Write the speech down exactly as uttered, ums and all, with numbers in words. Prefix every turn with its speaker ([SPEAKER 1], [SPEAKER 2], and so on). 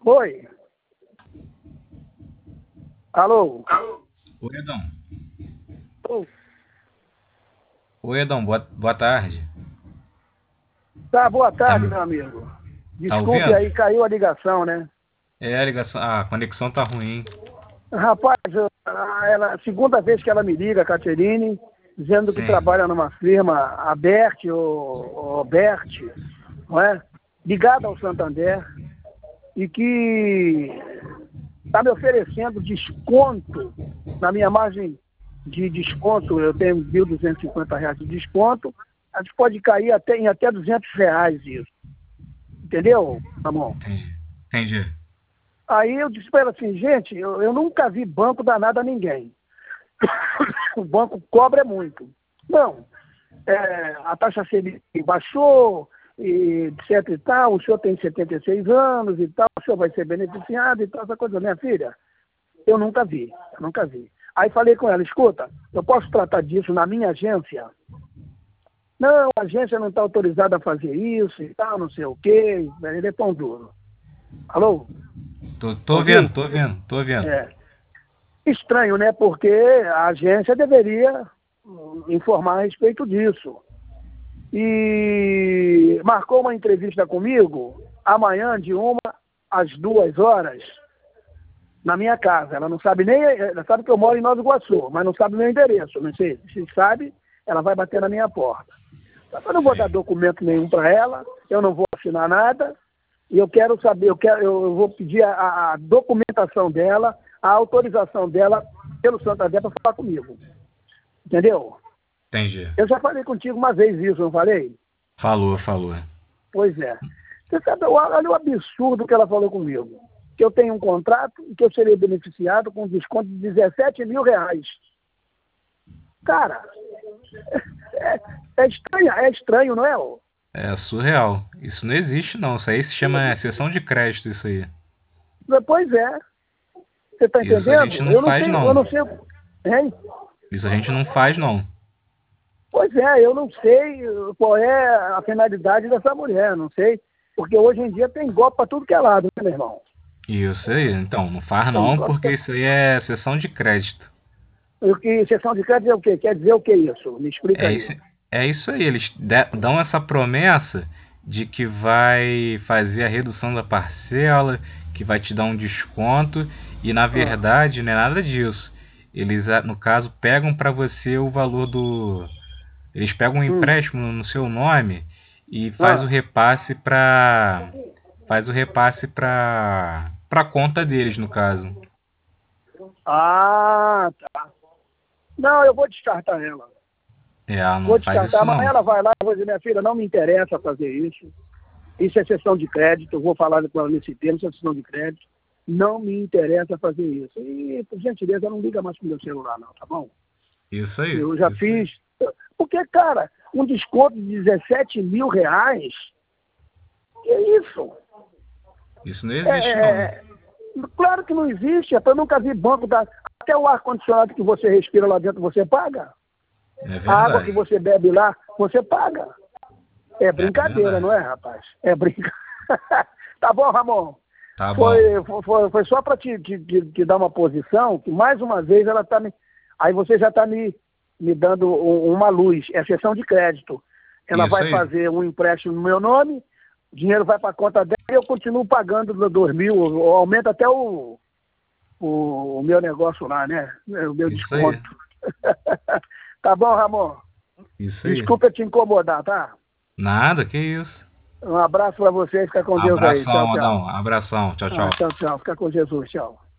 [SPEAKER 1] Oi. Alô?
[SPEAKER 2] Oi, Edão.
[SPEAKER 1] Ô,
[SPEAKER 2] Oi, Edão, boa, boa tarde.
[SPEAKER 1] Tá, boa
[SPEAKER 2] Tá,
[SPEAKER 1] tarde, meu amigo.
[SPEAKER 2] tá
[SPEAKER 1] Desculpe
[SPEAKER 2] ouvindo?
[SPEAKER 1] aí, caiu a ligação, né?
[SPEAKER 2] É, a ligação, a conexão tá ruim.
[SPEAKER 1] Rapaz, eu- a- ela, segunda vez que ela me liga, a Caterine, dizendo que
[SPEAKER 2] Sim,
[SPEAKER 1] trabalha numa firma, a Bert, ou, ou Bert, não é? Ligada ao Santander, e que está me oferecendo desconto na minha margem de desconto, eu tenho mil duzentos e cinquenta reais de desconto, a gente pode cair até, em até duzentos reais isso, entendeu, Ramon?
[SPEAKER 2] entendi. Entendi.
[SPEAKER 1] Aí eu disse para ela assim, gente, eu, eu nunca vi banco dar nada a ninguém. O banco cobra muito. Não, é, a taxa Selic baixou, e etc e tal, o senhor tem setenta e seis anos e tal, o senhor vai ser beneficiado e tal, essa coisa. Minha filha, eu nunca vi, eu nunca vi. Aí falei com ela, escuta, eu posso tratar disso na minha agência? Não, a agência não está autorizada a fazer isso e tal, não sei o quê, ele é pão duro. Alô?
[SPEAKER 2] Tô, tô vendo,
[SPEAKER 1] Ouviu?
[SPEAKER 2] tô vendo, tô vendo.
[SPEAKER 1] É. Estranho, né? Porque a agência deveria hum, informar a respeito disso. E marcou uma entrevista comigo amanhã de uma às duas horas na minha casa. Ela não sabe nem, ela sabe que eu moro em Nova Iguaçu, mas não sabe meu endereço. Não sei, se sabe, ela vai bater na minha porta. Eu não vou dar
[SPEAKER 2] Sim.
[SPEAKER 1] documento nenhum para ela, eu não vou assinar nada, e eu quero saber, eu, quero, eu vou pedir a, a documentação dela, a autorização dela pelo Santander para falar comigo. Entendeu?
[SPEAKER 2] Entendi.
[SPEAKER 1] Eu já falei contigo uma vez isso, não falei?
[SPEAKER 2] Falou, falou.
[SPEAKER 1] Pois é. Você sabe, olha o absurdo que ela falou comigo. Que eu tenho um contrato e que eu serei beneficiado com um desconto de dezessete mil reais. Cara, é, é estranho, é estranho, não é? Ô?
[SPEAKER 2] É surreal. Isso não existe, não. Isso aí se chama exceção de crédito, isso aí.
[SPEAKER 1] Pois é. Você está
[SPEAKER 2] Isso a gente
[SPEAKER 1] entendendo?
[SPEAKER 2] não
[SPEAKER 1] Eu não
[SPEAKER 2] faz,
[SPEAKER 1] sei, eu
[SPEAKER 2] não.
[SPEAKER 1] não sei. Hein?
[SPEAKER 2] Isso a gente não faz, não.
[SPEAKER 1] Pois é, eu não sei qual é a finalidade dessa mulher, não sei. Porque hoje em dia tem golpe para tudo que é lado, né, meu irmão?
[SPEAKER 2] Isso aí. Então, não faz,
[SPEAKER 1] Tem
[SPEAKER 2] não,
[SPEAKER 1] golpe
[SPEAKER 2] porque
[SPEAKER 1] pra...
[SPEAKER 2] isso aí é exceção de crédito.
[SPEAKER 1] O que sessão de crédito é o quê? Quer dizer o que isso? Me explica
[SPEAKER 2] É
[SPEAKER 1] aí.
[SPEAKER 2] isso, é isso aí, eles de- dão essa promessa de que vai fazer a redução da parcela, que vai te dar um desconto, e na
[SPEAKER 1] Ah,
[SPEAKER 2] verdade não é nada disso. Eles, ah, no caso, pegam para você o valor do. Eles pegam um
[SPEAKER 1] hum,
[SPEAKER 2] empréstimo no seu nome e faz o
[SPEAKER 1] ah,
[SPEAKER 2] repasse para faz o repasse para para conta deles, no caso.
[SPEAKER 1] ah, tá. Não, eu vou descartar ela.
[SPEAKER 2] É, ela não
[SPEAKER 1] Vou
[SPEAKER 2] faz
[SPEAKER 1] descartar.
[SPEAKER 2] isso
[SPEAKER 1] Amanhã
[SPEAKER 2] não.
[SPEAKER 1] ela vai lá e vou dizer, minha filha, não me interessa fazer isso. Isso é sessão de crédito. Eu vou falar com ela nesse termo, isso é sessão de crédito. Não me interessa fazer isso. E, por gentileza, não liga mais pro meu celular, não, tá bom?
[SPEAKER 2] Isso aí,
[SPEAKER 1] Eu já
[SPEAKER 2] isso aí.
[SPEAKER 1] fiz. Porque, cara, um desconto de dezessete mil reais, que isso?
[SPEAKER 2] Isso não
[SPEAKER 1] É,
[SPEAKER 2] existe
[SPEAKER 1] é,
[SPEAKER 2] não.
[SPEAKER 1] é, claro que não existe. Eu nunca vi banco dar. Até o ar-condicionado que você respira lá dentro, você paga.
[SPEAKER 2] É
[SPEAKER 1] A água que
[SPEAKER 2] verdade.
[SPEAKER 1] você bebe lá, você paga. É
[SPEAKER 2] É
[SPEAKER 1] brincadeira, não
[SPEAKER 2] verdade.
[SPEAKER 1] é, rapaz? É brincadeira. Tá bom, Ramon?
[SPEAKER 2] Tá bom.
[SPEAKER 1] Foi, foi, foi só para te, te, te, te dar uma posição, que mais uma vez ela está me. Aí você já está me, me dando um- uma luz. É sessão de crédito. Ela
[SPEAKER 2] Isso
[SPEAKER 1] vai
[SPEAKER 2] aí.
[SPEAKER 1] fazer um empréstimo no meu nome, o dinheiro vai para a conta dela e eu continuo pagando do dois mil, ou aumenta até o, o, o meu negócio lá, né? O meu
[SPEAKER 2] Isso aí.
[SPEAKER 1] desconto. Tá bom, Ramon?
[SPEAKER 2] Isso aí.
[SPEAKER 1] Desculpa te incomodar, tá?
[SPEAKER 2] Nada, que isso.
[SPEAKER 1] Um abraço para vocês, fica com Deus aí. Tchau,
[SPEAKER 2] Abração,
[SPEAKER 1] tchau.
[SPEAKER 2] Adão. Abração. Tchau,
[SPEAKER 1] Ah,
[SPEAKER 2] tchau.
[SPEAKER 1] tchau, tchau. Fica com Jesus, tchau.